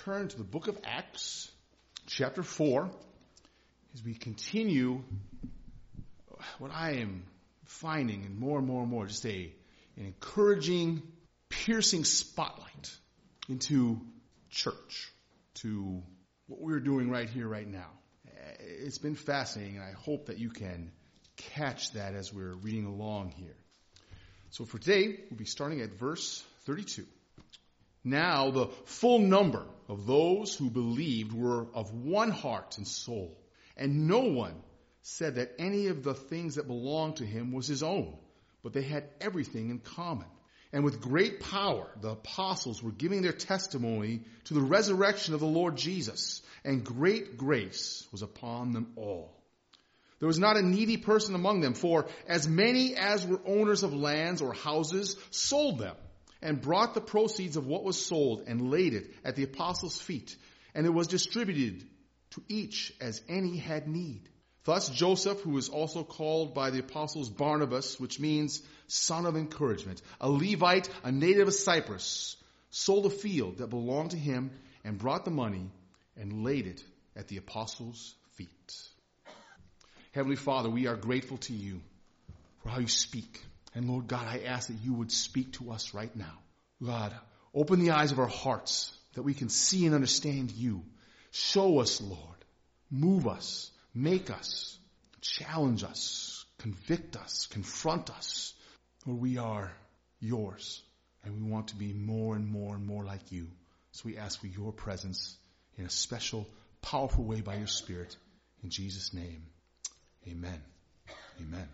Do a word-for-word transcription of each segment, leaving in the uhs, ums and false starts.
turn to the book of Acts, chapter four, as we continue what I am finding, and more and more and more, just a an encouraging, piercing spotlight into church, to what we're doing right here, right now. It's been fascinating, and I hope that you can catch that as we're reading along here. So for today, we'll be starting at verse thirty-two. Now the full number of those who believed were of one heart and soul, and no one said that any of the things that belonged to him was his own, but they had everything in common. And with great power, the apostles were giving their testimony to the resurrection of the Lord Jesus, and great grace was upon them all. There was not a needy person among them, for as many as were owners of lands or houses sold them, and brought the proceeds of what was sold and laid it at the apostles' feet, and it was distributed to each as any had need. Thus Joseph, who is also called by the apostles Barnabas, which means son of encouragement, a Levite, a native of Cyprus, sold a field that belonged to him and brought the money and laid it at the apostles' feet. Heavenly Father, we are grateful to you for how you speak. And Lord God, I ask that you would speak to us right now. God, open the eyes of our hearts that we can see and understand you. Show us, Lord. Move us. Make us. Challenge us. Convict us. Confront us. Lord, we are yours. And we want to be more and more and more like you. So we ask for your presence in a special, powerful way by your Spirit. In Jesus' name, amen. Amen.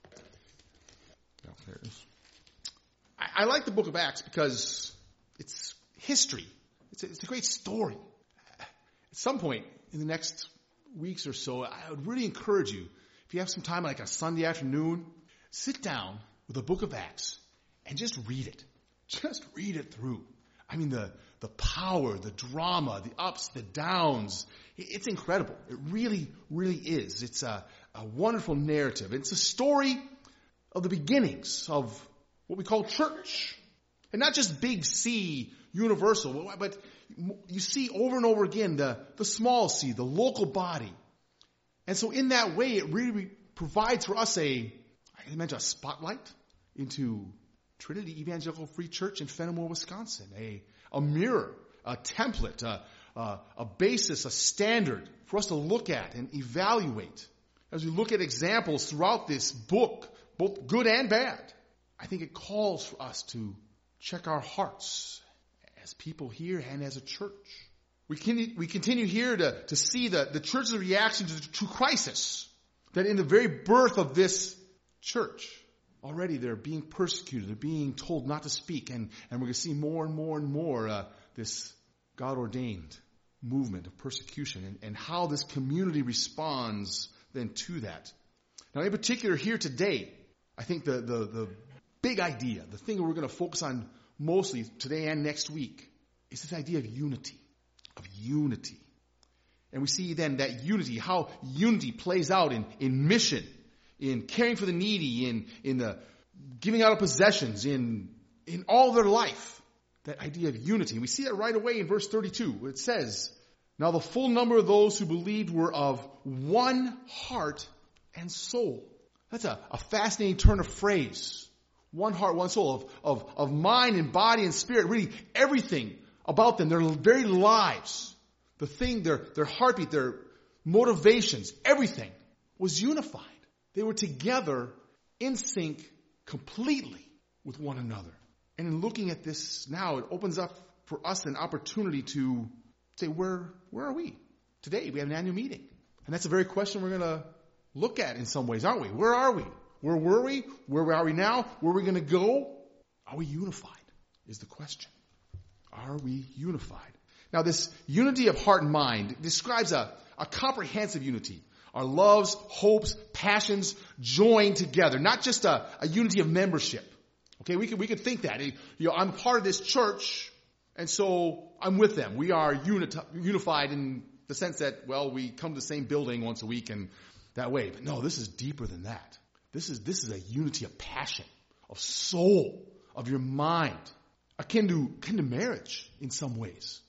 Oh, there it is. I, I like the book of Acts because it's history. It's a, it's a great story. At some point in the next weeks or so, I would really encourage you, if you have some time like a Sunday afternoon, sit down with the book of Acts and just read it. Just read it through. I mean, the, the power, the drama, the ups, the downs, it's incredible. It really, really is. It's a, a wonderful narrative. It's a story of the beginnings of what we call church. And not just big C, universal, but you see over and over again the, the small C, the local body. And so in that way, it really provides for us a, I mentioned a spotlight into Trinity Evangelical Free Church in Fenimore, Wisconsin. A, a mirror, a template, a, a, a basis, a standard for us to look at and evaluate. As we look at examples throughout this book, both good and bad, I think it calls for us to check our hearts as people here and as a church. We can, we continue here to, to see the, the church's reaction to, to crisis. That in the very birth of this church, already they're being persecuted, they're being told not to speak, and, and we're going to see more and more and more uh, this God-ordained movement of persecution and, and how this community responds then to that. Now in particular here today, I think the, the, the big idea, the thing that we're going to focus on mostly today and next week, is this idea of unity. Of unity. And we see then that unity, how unity plays out in, in mission, in caring for the needy, in, in the giving out of possessions, in, in all their life. That idea of unity. And we see that right away in verse thirty-two, where it says, now the full number of those who believed were of one heart and soul. That's a, a fascinating turn of phrase. One heart, one soul, of, of, of mind and body and spirit, really everything about them, their very lives, the thing, their, their heartbeat, their motivations, everything was unified. They were together in sync completely with one another. And in looking at this now, it opens up for us an opportunity to say, where, where are we? Today we have an annual meeting. And that's a very question we're going to look at in some ways, aren't we? Where are we? Where were we? Where are we now? Where are we going to go? Are we unified? Is the question. Are we unified? Now this unity of heart and mind describes a, a comprehensive unity. Our loves, hopes, passions joined together. Not just a, a unity of membership. Okay, we could, we could think that. You know, I'm part of this church, and so I'm with them. We are unit, unified in the sense that, well, we come to the same building once a week and that way. But no, this is deeper than that. This is, this is a unity of passion, of soul, of your mind, akin to, akin to marriage in some ways.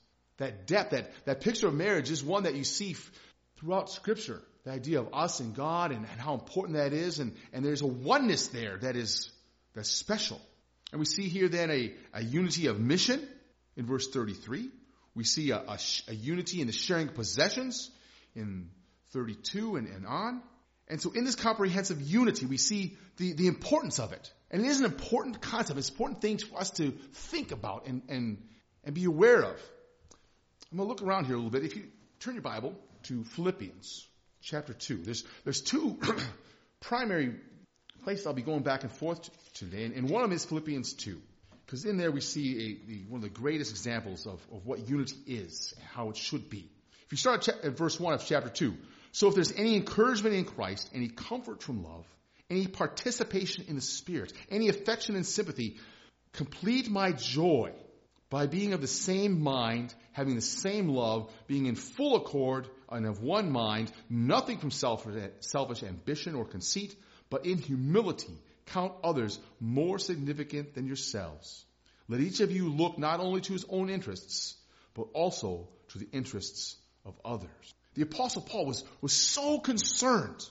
that depth, that, that picture of marriage is one that you see f- throughout Scripture. The idea of us and God and, and how important that is. And, and there's a oneness there that is that's special. And we see here then a, a unity of mission in verse thirty-three. We see a, a, a unity in the sharing of possessions in thirty-two and, and on. And so in this comprehensive unity, we see the, the importance of it. And it is an important concept. It's an important thing for us to think about and, and, and be aware of. I'm going to look around here a little bit. If you turn your Bible to Philippians chapter two. There's, there's two primary places I'll be going back and forth to today. And, and one of them is Philippians two. Because in there we see a, the, one of the greatest examples of, of what unity is and how it should be. If you start at, cha- at verse one of chapter two. So if there's any encouragement in Christ, any comfort from love, any participation in the Spirit, any affection and sympathy, complete my joy by being of the same mind, having the same love, being in full accord and of one mind, nothing from selfish, selfish ambition or conceit, but in humility count others more significant than yourselves. Let each of you look not only to his own interests, but also to the interests of others. The Apostle Paul was, was so concerned,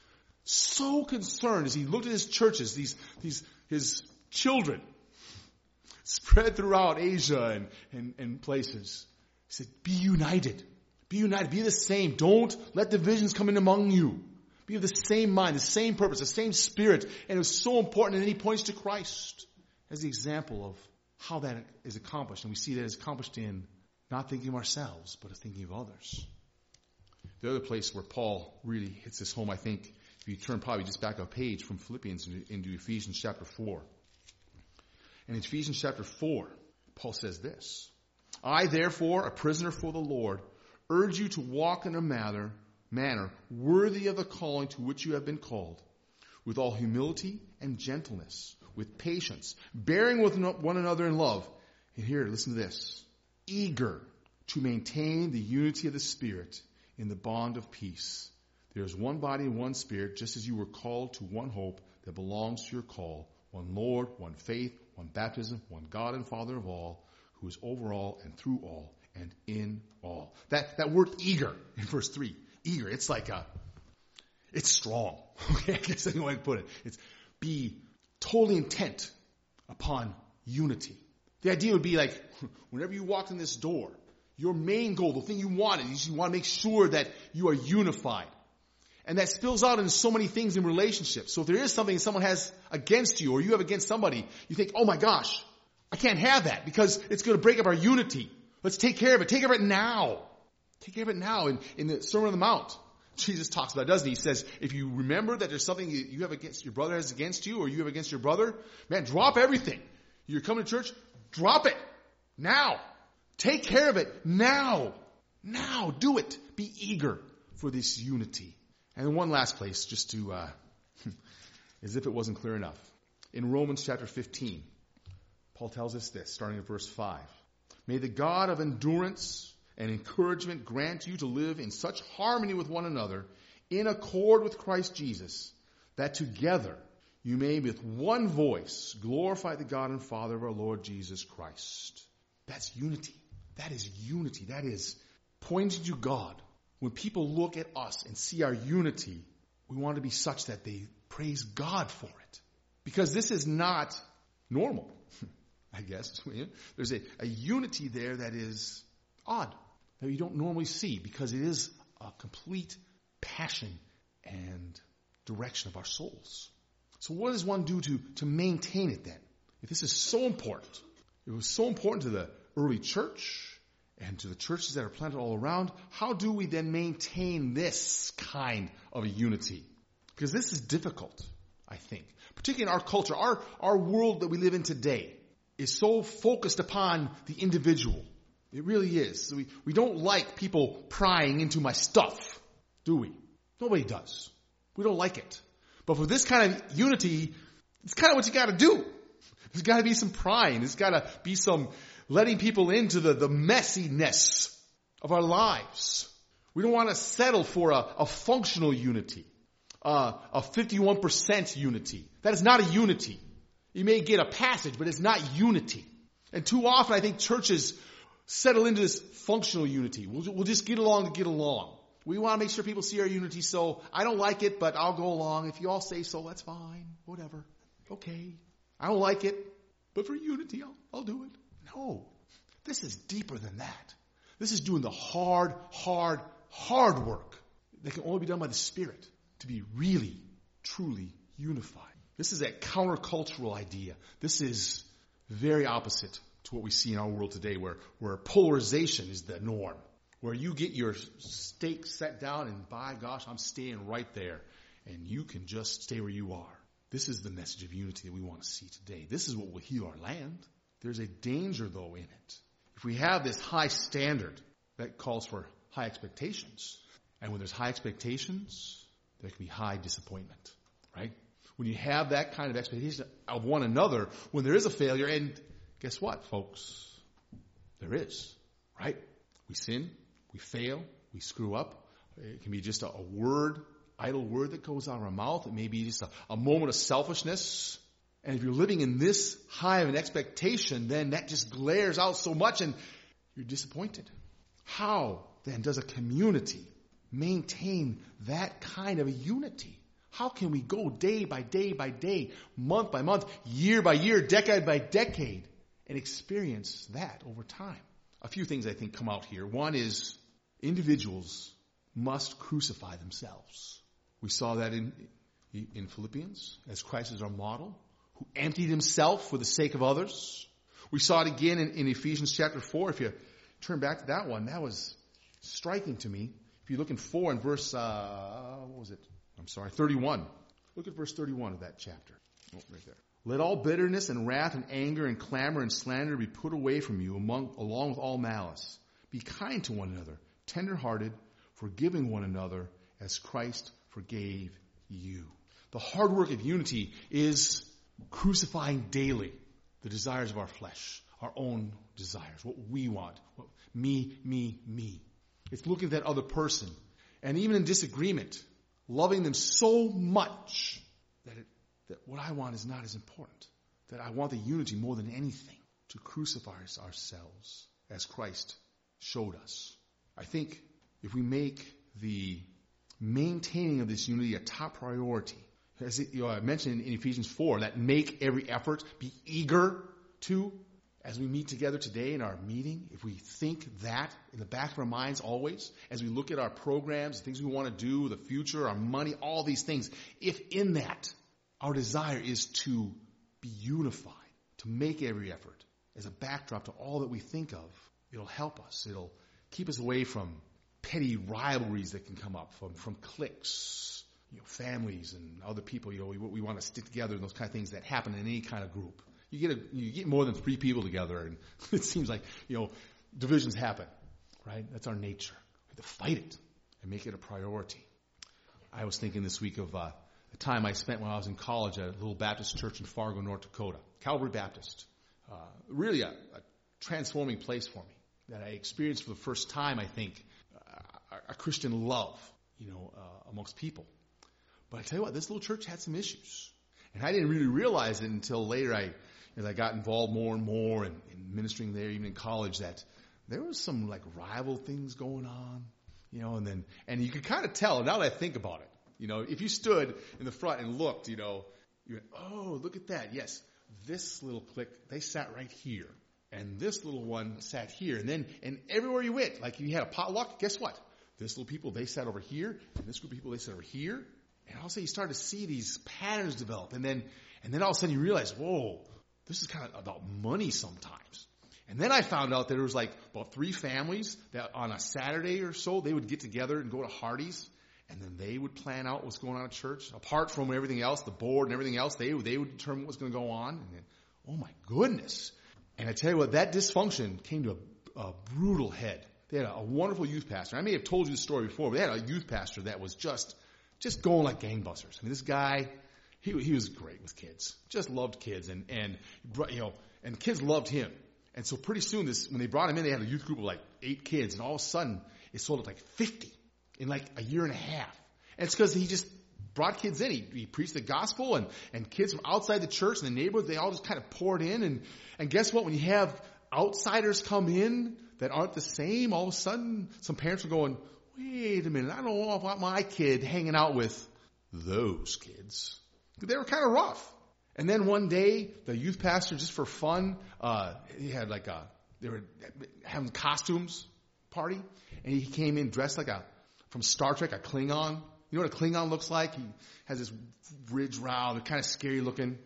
so concerned as he looked at his churches, these, these his children spread throughout Asia and, and, and places. He said, be united. Be united. Be the same. Don't let divisions come in among you. Be of the same mind, the same purpose, the same spirit. And it was so important. And then he points to Christ as the example of how that is accomplished. And we see that it's accomplished in not thinking of ourselves, but of thinking of others. The other place where Paul really hits this home, I think, if you turn probably just back a page from Philippians into, into Ephesians chapter four. And in Ephesians chapter four, Paul says this, I therefore, a prisoner for the Lord, urge you to walk in a manner, manner worthy of the calling to which you have been called, with all humility and gentleness, with patience, bearing with one another in love. And here, listen to this, eager to maintain the unity of the Spirit in the bond of peace. There is one body and one Spirit, just as you were called to one hope that belongs to your call, one Lord, one faith, one baptism, one God and Father of all, who is over all and through all and in all. That, that word eager in verse three, eager, it's like a, it's strong. Okay, I guess that's the way I can put it. It's be totally intent upon unity. The idea would be like, whenever you walk in this door, your main goal, the thing you want is you want to make sure that you are unified. And that spills out in so many things in relationships. So if there is something someone has against you or you have against somebody, you think, oh my gosh, I can't have that because it's going to break up our unity. Let's take care of it. Take care of it now. Take care of it now. In, in the Sermon on the Mount, Jesus talks about it, doesn't he? He says, if you remember that there's something you have against, your brother has against you or you have against your brother, man, drop everything. You're coming to church, drop it now. Take care of it now. Now. Do it. Be eager for this unity. And one last place, just to, uh, as if it wasn't clear enough. In Romans chapter fifteen, Paul tells us this, starting at verse five. May the God of endurance and encouragement grant you to live in such harmony with one another, in accord with Christ Jesus, that together you may with one voice glorify the God and Father of our Lord Jesus Christ. That's unity. That is unity. That is pointing to God. When people look at us and see our unity, we want to be such that they praise God for it. Because this is not normal, I guess. There's a, a unity there that is odd, that you don't normally see, because it is a complete passion and direction of our souls. So what does one do to, to maintain it then? If this is so important, it was so important to the early church, and to the churches that are planted all around, how do we then maintain this kind of a unity? Because this is difficult, I think. Particularly in our culture. Our, our world that we live in today is so focused upon the individual. It really is. We, we don't like people prying into my stuff, do we? Nobody does. We don't like it. But for this kind of unity, it's kind of what you got to do. There's got to be some prying. There's got to be some letting people into the, the messiness of our lives. We don't want to settle for a, a functional unity, uh, a fifty-one percent unity. That is not a unity. You may get a passage, but it's not unity. And too often I think churches settle into this functional unity. We'll, we'll just get along to get along. We want to make sure people see our unity, so I don't like it, but I'll go along. If you all say so, that's fine. Whatever. Okay. I don't like it, but for unity, I'll, I'll do it. No. This is deeper than that. This is doing the hard, hard, hard work that can only be done by the Spirit to be really, truly unified. This is that countercultural idea. This is very opposite to what we see in our world today, where, where polarization is the norm, where you get your stake set down and by gosh, I'm staying right there, and you can just stay where you are. This is the message of unity that we want to see today. This is what will heal our land. There's a danger, though, in it. If we have this high standard, that calls for high expectations. And when there's high expectations, there can be high disappointment, right? When you have that kind of expectation of one another, when there is a failure, and guess what, folks? There is, right? We sin, we fail, we screw up. It can be just a, a word, idle word that goes out of our mouth. It may be just a, a moment of selfishness. And if you're living in this high of an expectation, then that just glares out so much and you're disappointed. How, then, does a community maintain that kind of a unity? How can we go day by day by day, month by month, year by year, decade by decade, and experience that over time? A few things I think come out here. One is individuals must crucify themselves. We saw that in, in Philippians, as Christ is our model, who emptied himself for the sake of others. We saw it again in, in Ephesians chapter four. If you turn back to that one, that was striking to me. If you look in four and verse, uh, what was it? I'm sorry, thirty-one. Look at verse thirty-one of that chapter. Oh, right there. Let all bitterness and wrath and anger and clamor and slander be put away from you among, along with all malice. Be kind to one another, tender-hearted, forgiving one another as Christ forgave you. The hard work of unity is crucifying daily the desires of our flesh, our own desires, what we want, what, me, me, me. It's looking at that other person, and even in disagreement, loving them so much that, it, that what I want is not as important, that I want the unity more than anything, to crucify ourselves as Christ showed us. I think if we make the maintaining of this unity a top priority, as it, you know, I mentioned in Ephesians four, that make every effort, be eager to, as we meet together today in our meeting, if we think that in the back of our minds always, as we look at our programs, the things we want to do, the future, our money, all these things, if in that our desire is to be unified, to make every effort as a backdrop to all that we think of, it'll help us. It'll keep us away from petty rivalries that can come up, from, from cliques, you know, families and other people. You know, we, we want to stick together and those kind of things that happen in any kind of group. You get a, you get more than three people together, and it seems like, you know, divisions happen, right? That's our nature. We have to fight it and make it a priority. I was thinking this week of uh, the time I spent when I was in college at a little Baptist church in Fargo, North Dakota, Calvary Baptist. Uh, really a, a transforming place for me that I experienced for the first time, I think, uh, a, a Christian love, you know, uh, amongst people. But I tell you what, this little church had some issues. And I didn't really realize it until later, I, as I got involved more and more in, in ministering there, even in college, that there was some like rival things going on, you know, and then, and you could kind of tell, now that I think about it, you know, if you stood in the front and looked, you know, you went, oh, look at that. Yes, this little clique, they sat right here. And this little one sat here. And then, and everywhere you went, like you had a potluck, guess what? This little people, they sat over here. And this group of people, they sat over here. And all of a sudden you start to see these patterns develop. And then, and then all of a sudden you realize, whoa, this is kind of about money sometimes. And then I found out that there was like about three families that on a Saturday or so, they would get together and go to Hardee's. And then they would plan out what's going on at church. Apart from everything else, the board and everything else, they, they would determine what's going to go on. And then, oh my goodness. And I tell you what, that dysfunction came to a, a brutal head. They had a, a wonderful youth pastor. I may have told you the story before, but they had a youth pastor that was just, just going like gangbusters. I mean, this guy, he, he was great with kids. Just loved kids. And, and, you know, and kids loved him. And so pretty soon this, when they brought him in, they had a youth group of like eight kids. And all of a sudden, it sold up like fifty in like a year and a half. And it's because he just brought kids in. He, he preached the gospel, and, and kids from outside the church and the neighborhood, they all just kind of poured in. And, and guess what? When you have outsiders come in, that aren't the same, all of a sudden some parents are going, wait a minute, I don't want my kid hanging out with those kids. They were kind of rough. And then one day, the youth pastor, just for fun, uh, he had like a, they were having costumes party, and he came in dressed like a, from Star Trek, a Klingon. You know what a Klingon looks like? He has this ridge round, they're kind of scary looking.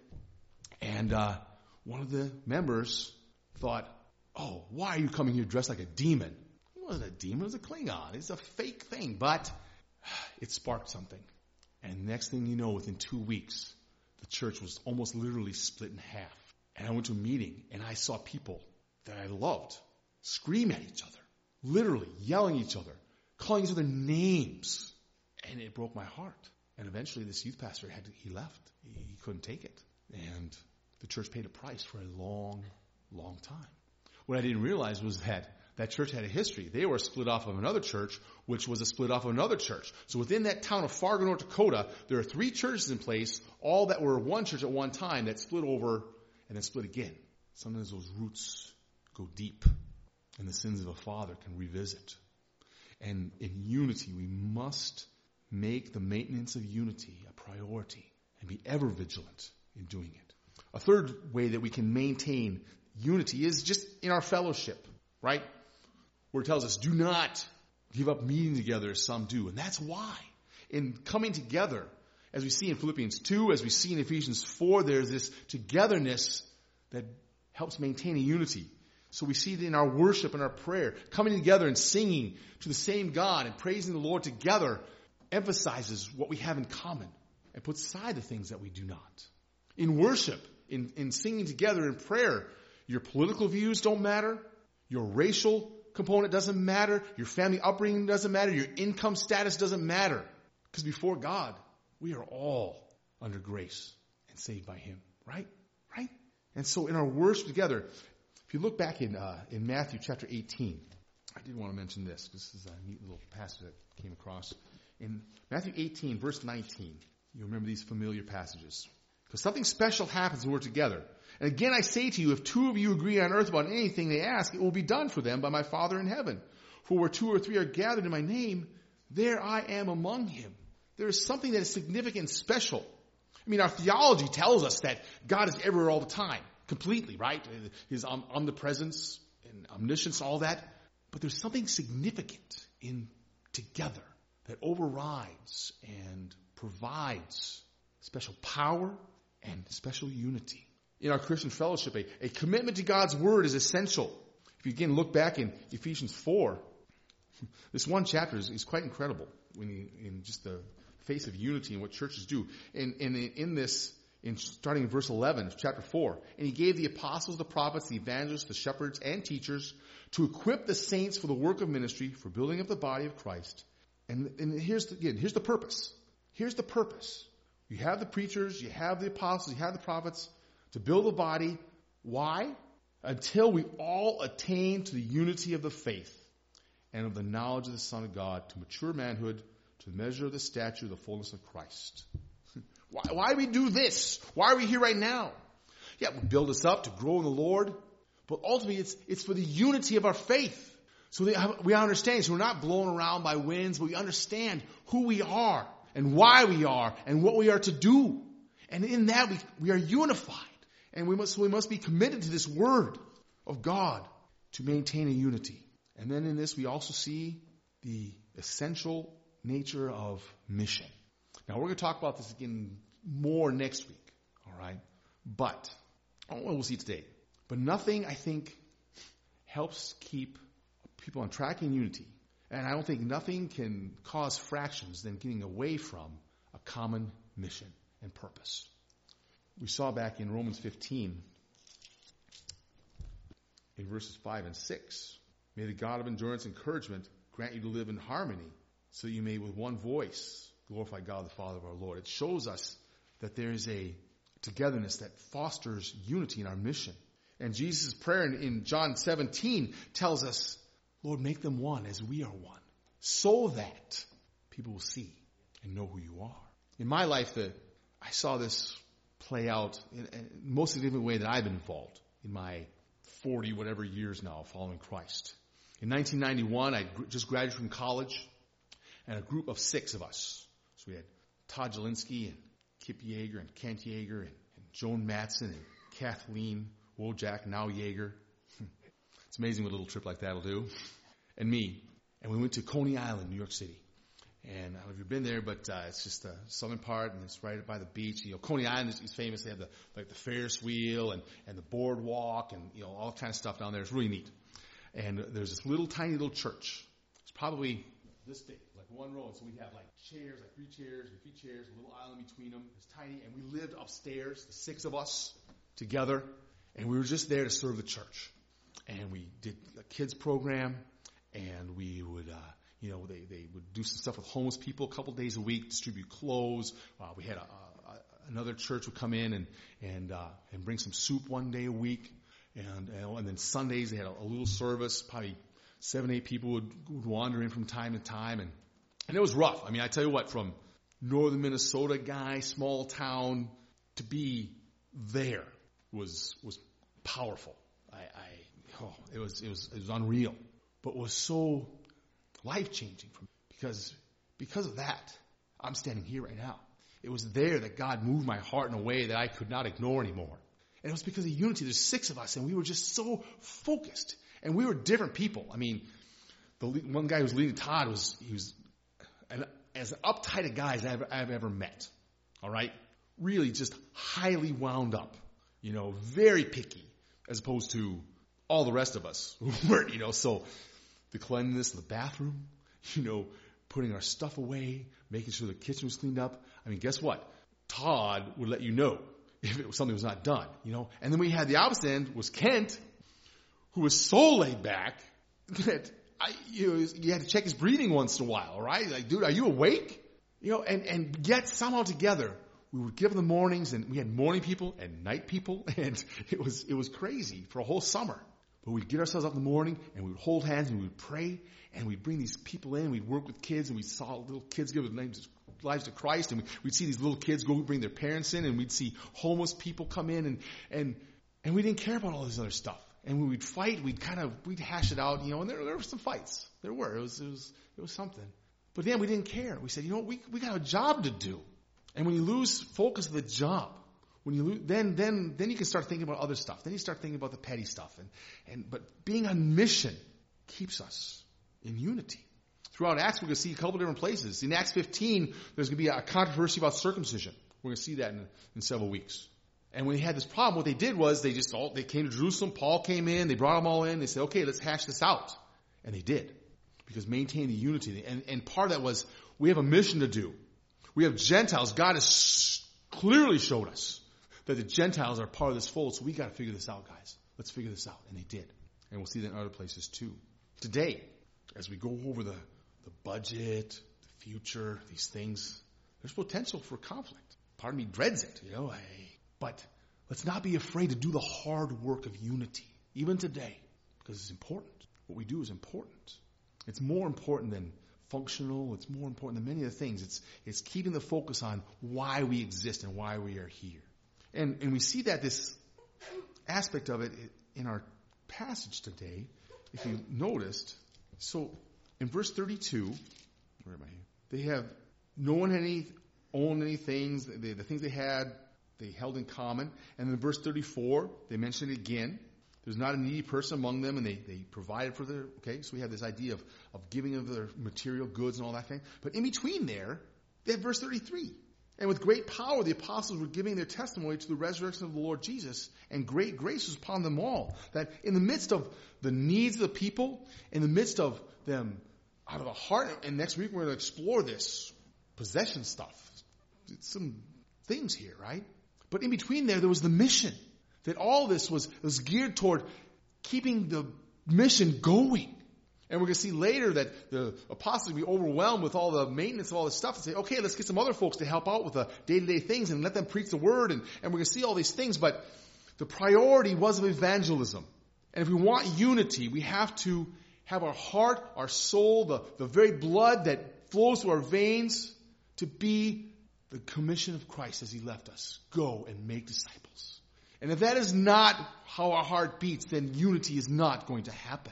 And, uh, one of the members thought, oh, why are you coming here dressed like a demon? It wasn't a demon, it was a Klingon. It's a fake thing, but it sparked something. And next thing you know, within two weeks, the church was almost literally split in half. And I went to a meeting, and I saw people that I loved scream at each other, literally yelling at each other, calling each other names. And it broke my heart. And eventually this youth pastor, had to, he left. He, he couldn't take it. And the church paid a price for a long, long time. What I didn't realize was that that church had a history. They were split off of another church, which was a split off of another church. So within that town of Fargo, North Dakota, there are three churches in place, all that were one church at one time, that split over and then split again. Sometimes those roots go deep, and the sins of a father can revisit. And in unity, we must make the maintenance of unity a priority and be ever vigilant in doing it. A third way that we can maintain unity is just in our fellowship, right? Where it tells us, do not give up meeting together as some do. And that's why. In coming together, as we see in Philippians two, as we see in Ephesians four, there's this togetherness that helps maintain a unity. So we see it in our worship and our prayer. Coming together and singing to the same God and praising the Lord together emphasizes what we have in common and puts aside the things that we do not. In worship, in, in singing together in prayer, your political views don't matter. Your racial component doesn't matter. Your family upbringing doesn't matter. Your income status doesn't matter. Because before God, we are all under grace and saved by Him. Right? Right? And so in our worship together, if you look back in uh, in Matthew chapter eighteen, I did want to mention this. This is a neat little passage that came across. In Matthew eighteen, verse nineteen, you remember these familiar passages. Because something special happens when we're together. And again I say to you, if two of you agree on earth about anything they ask, it will be done for them by my Father in heaven. For where two or three are gathered in my name, there I am among him. There is something that is significant and special. I mean, our theology tells us that God is everywhere all the time. Completely, right? His omnipresence and omniscience, all that. But there's something significant in together that overrides and provides special power and special unity. In our Christian fellowship, a, a commitment to God's Word is essential. If you again look back in Ephesians four, this one chapter is, is quite incredible when you, in just the face of unity and what churches do. And, and in, in this, in starting in verse eleven of chapter four, and he gave the apostles, the prophets, the evangelists, the shepherds, and teachers to equip the saints for the work of ministry, for building up the body of Christ. And, and here's the, again, here's the purpose. Here's the purpose. You have the preachers, you have the apostles, you have the prophets to build the body. Why? Until we all attain to the unity of the faith and of the knowledge of the Son of God, to mature manhood, to the measure of the stature of the fullness of Christ. Why, why do we do this? Why are we here right now? Yeah, we build us up to grow in the Lord, but ultimately it's it's for the unity of our faith. So they have, we understand, so we're not blown around by winds, but we understand who we are and why we are and what we are to do. And in that we, we are unified. And we must, we must be committed to this word of God to maintain a unity. And then in this we also see the essential nature of mission. Now we're going to talk about this again more next week. All right? But, oh, we'll see today. But nothing, I think, helps keep people on track in unity. And I don't think nothing can cause fractions than getting away from a common mission and purpose. We saw back in Romans fifteen, in verses five and six, may the God of endurance and encouragement grant you to live in harmony, so you may with one voice glorify God the Father of our Lord. It shows us that there is a togetherness that fosters unity in our mission. And Jesus' prayer in, in John seventeen tells us, Lord, make them one as we are one, so that people will see and know who you are. In my life, the, I saw this play out in the most significant way that I've been involved in my forty whatever years now following Christ. In nineteen ninety-one, I just graduated from college, and a group of six of us. So we had Todd Jelinski and Kip Yeager and Kent Yeager and, and Joan Matson and Kathleen Wojak, now Yeager. It's amazing what a little trip like that will do. And me. And we went to Coney Island, New York City. And I don't know if you've been there, but uh, it's just the southern part, and it's right by the beach. You know, Coney Island is, is famous. They have the like the Ferris wheel and, and the boardwalk and you know all kinds of stuff down there. It's really neat. And there's this little tiny little church. It's probably this big, like one row. And so we have like chairs, like three chairs, and three chairs, a little island between them. It's tiny, and we lived upstairs, the six of us together, and we were just there to serve the church. And we did a kids program, and we would, uh, you know, they, they would do some stuff with homeless people a couple days a week, distribute clothes. Uh, we had a, a, another church would come in and and uh, and bring some soup one day a week, and and, and then Sundays they had a, a little service. Probably seven, eight people would, would wander in from time to time, and and it was rough. I mean, I tell you what, from northern Minnesota guy, small town, to be there was was powerful. I, I oh, it was it was it was unreal, but was so life-changing for me because because of that, I'm standing here right now. It was there that God moved my heart in a way that I could not ignore anymore. And it was because of unity. There's six of us, and we were just so focused. And we were different people. I mean, the one guy who was leading Todd was he was an, as uptight a guy as I've, I've ever met. All right, really just highly wound up. You know, very picky, as opposed to all the rest of us who weren't. You know, so. The cleanliness of the bathroom, you know, putting our stuff away, making sure the kitchen was cleaned up. I mean, guess what? Todd would let you know if it was something was not done, you know. And then we had the opposite end was Kent, who was so laid back that I, you know, you had to check his breathing once in a while, right? Like, dude, are you awake? You know, and, and yet somehow together we would get up in the mornings, and we had morning people and night people, and it was it was crazy for a whole summer. But we'd get ourselves up in the morning, and we would hold hands, and we would pray, and we'd bring these people in. We'd work with kids, and we saw little kids give their lives to Christ, and we'd see these little kids go bring their parents in, and we'd see homeless people come in, and and and we didn't care about all this other stuff. And when we'd fight, we'd kind of we'd hash it out, you know. And there, there were some fights. There were. It was it was it was something. But then we didn't care. We said, you know what? We we got a job to do. And when you lose focus of the job. When you lose, then then then you can start thinking about other stuff. Then you start thinking about the petty stuff. And, and but being on mission keeps us in unity. Throughout Acts, we're going to see a couple different places. In Acts fifteen, there's going to be a controversy about circumcision. We're going to see that in, in several weeks. And when they had this problem, what they did was they just all they came to Jerusalem. Paul came in. They brought them all in. They said, "Okay, let's hash this out," and they did, because maintaining the unity. And and part of that was we have a mission to do. We have Gentiles. God has clearly showed us that the Gentiles are part of this fold, so we got to figure this out, guys. Let's figure this out. And they did. And we'll see that in other places too. Today, as we go over the, the budget, the future, these things, there's potential for conflict. Part of me dreads it, you know. I, but let's not be afraid to do the hard work of unity, even today, because it's important. What we do is important. It's more important than functional. It's more important than many of the things. It's, it's keeping the focus on why we exist and why we are here. And, and we see that this aspect of it in our passage today, if you noticed. So in verse thirty-two, where am I? They have no one had any owned any things. They, the things they had, they held in common. And in verse thirty-four, they mention it again. There's not a needy person among them, and they, they provided for their, okay, so we have this idea of, of giving of their material goods and all that thing. But in between there, they have verse thirty-three. And with great power, the apostles were giving their testimony to the resurrection of the Lord Jesus, and great grace was upon them all. That in the midst of the needs of the people, in the midst of them out of the heart, and next week we're going to explore this possession stuff. It's some things here, right? But in between there, there was the mission. That all this was, was geared toward keeping the mission going. And we're going to see later that the apostles will be overwhelmed with all the maintenance of all this stuff and say, okay, let's get some other folks to help out with the day-to-day things and let them preach the word. And, and we're going to see all these things. But the priority was of evangelism. And if we want unity, we have to have our heart, our soul, the, the very blood that flows through our veins to be the commission of Christ as he left us. Go and make disciples. And if that is not how our heart beats, then unity is not going to happen.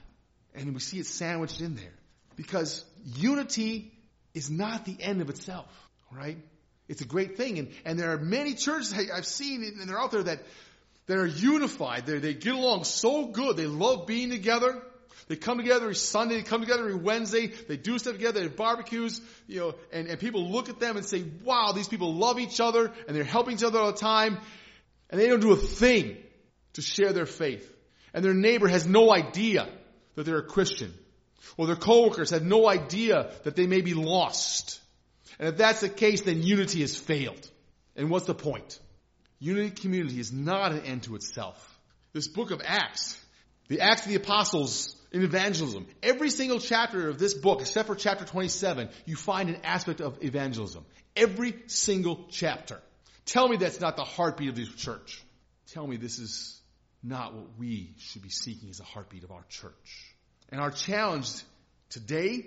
And we see it sandwiched in there. Because unity is not the end of itself, right? It's a great thing. And, and there are many churches I've seen, and they're out there that, that are unified. They're, they get along so good. They love being together. They come together every Sunday. They come together every Wednesday. They do stuff together. They have barbecues, you know, and, and people look at them and say, wow, these people love each other, and they're helping each other all the time. And they don't do a thing to share their faith. And their neighbor has no idea that they're a Christian. Or their coworkers have no idea that they may be lost. And if that's the case, then unity has failed. And what's the point? Unity community is not an end to itself. This book of Acts, the Acts of the Apostles in evangelism, every single chapter of this book, except for chapter twenty-seven, you find an aspect of evangelism. Every single chapter. Tell me that's not the heartbeat of the church. Tell me this is not what we should be seeking as a heartbeat of our church. And our challenge today,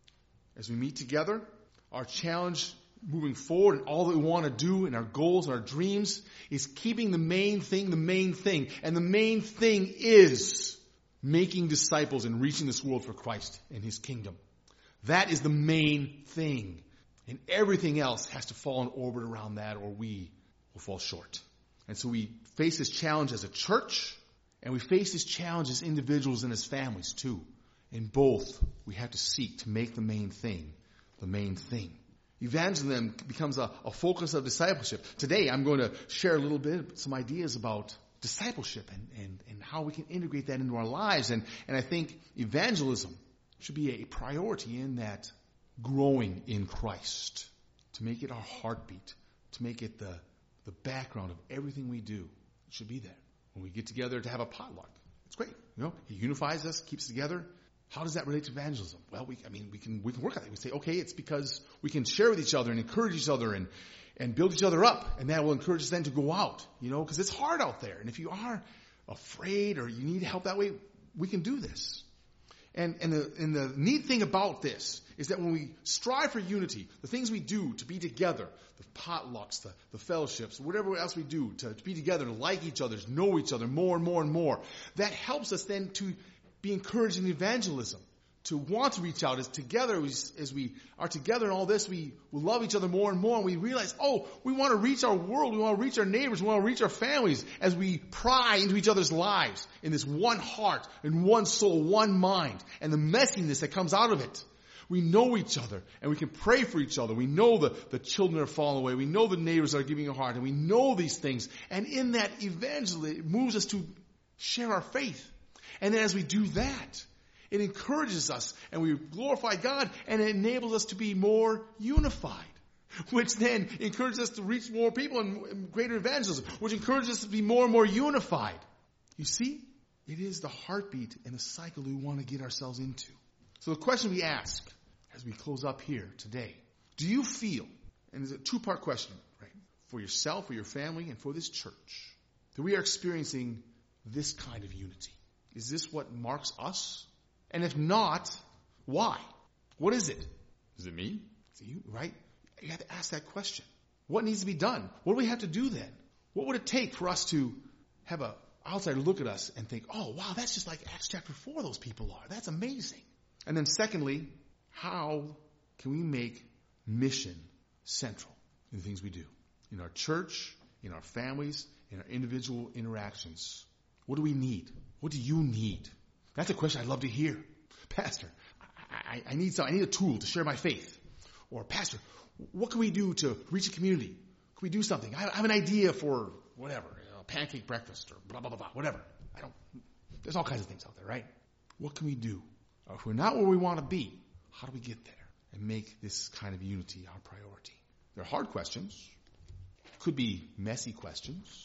as we meet together, our challenge moving forward and all that we want to do and our goals and our dreams is keeping the main thing the main thing. And the main thing is making disciples and reaching this world for Christ and His kingdom. That is the main thing. And everything else has to fall in orbit around that or we will fall short. And so we face this challenge as a church, and we face this challenge as individuals and as families too. In both, we have to seek to make the main thing the main thing. Evangelism becomes a, a focus of discipleship. Today, I'm going to share a little bit, some ideas about discipleship and, and, and how we can integrate that into our lives. And, and I think evangelism should be a priority in that growing in Christ, to make it our heartbeat, to make it the, the background of everything we do. It should be there. When we get together to have a potluck, it's great. You know, He unifies us, keeps us together. How does that relate to evangelism? Well, we, I mean, we can, we can work on it. We say, okay, it's because we can share with each other and encourage each other and, and build each other up. And that will encourage us then to go out, you know, because it's hard out there. And if you are afraid or you need help that way, we can do this. And, and the, and the neat thing about this is that when we strive for unity, the things we do to be together, the potlucks, the, the fellowships, whatever else we do to, to be together, to like each other, to know each other more and more and more, that helps us then to be encouraged in evangelism, to want to reach out. As together, as, as we are together in all this, we will love each other more and more, and we realize, oh, we want to reach our world, we want to reach our neighbors, we want to reach our families as we pry into each other's lives in this one heart and one soul, one mind, and the messiness that comes out of it. We know each other, and we can pray for each other. We know the, the children are falling away. We know the neighbors are giving a heart, and we know these things. And in that evangelism, it moves us to share our faith. And then as we do that, it encourages us, and we glorify God, and it enables us to be more unified, which then encourages us to reach more people and, and greater evangelism, which encourages us to be more and more unified. You see, it is the heartbeat and the cycle we want to get ourselves into. So the question we ask as we close up here today, do you feel, and it's a two-part question, right, for yourself, for your family, and for this church, that we are experiencing this kind of unity? Is this what marks us? And if not, why? What is it? Is it me? Is it you? Right? You have to ask that question. What needs to be done? What do we have to do then? What would it take for us to have an outsider look at us and think, oh, wow, that's just like Acts chapter four those people are. That's amazing. And then secondly, how can we make mission central in the things we do? In our church, in our families, in our individual interactions. What do we need? What do you need? That's a question I'd love to hear. Pastor, I, I, I need some, I need a tool to share my faith. Or, Pastor, what can we do to reach a community? Can we do something? I, I have an idea for whatever, you know, pancake breakfast or blah, blah, blah, blah, whatever. I don't, there's all kinds of things out there, right? What can we do? Or if we're not where we want to be, how do we get there and make this kind of unity our priority? They're hard questions. Could be messy questions.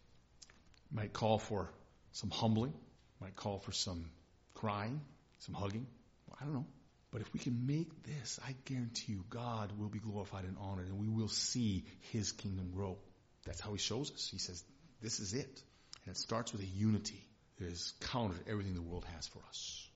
Might call for some humbling. Might call for some crying, some hugging. Well, I don't know. But if we can make this, I guarantee you God will be glorified and honored, and we will see His kingdom grow. That's how He shows us. He says, this is it. And it starts with a unity that is counter to everything the world has for us.